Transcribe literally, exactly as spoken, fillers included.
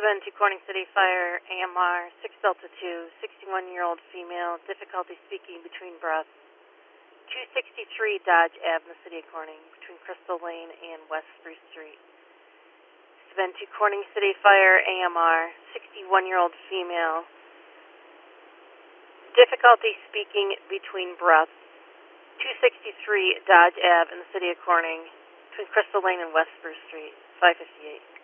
seven to Corning City Fire, A M R, six Delta two, sixty-one-year-old female, difficulty speaking between breaths. two sixty-three Dodge Ave in the city of Corning, between Crystal Lane and West Spruce Street. seven to Corning City Fire, A M R, sixty-one-year-old female, difficulty speaking between breaths. two sixty-three Dodge Ave in the city of Corning, between Crystal Lane and West Spruce Street, five fifty-eight.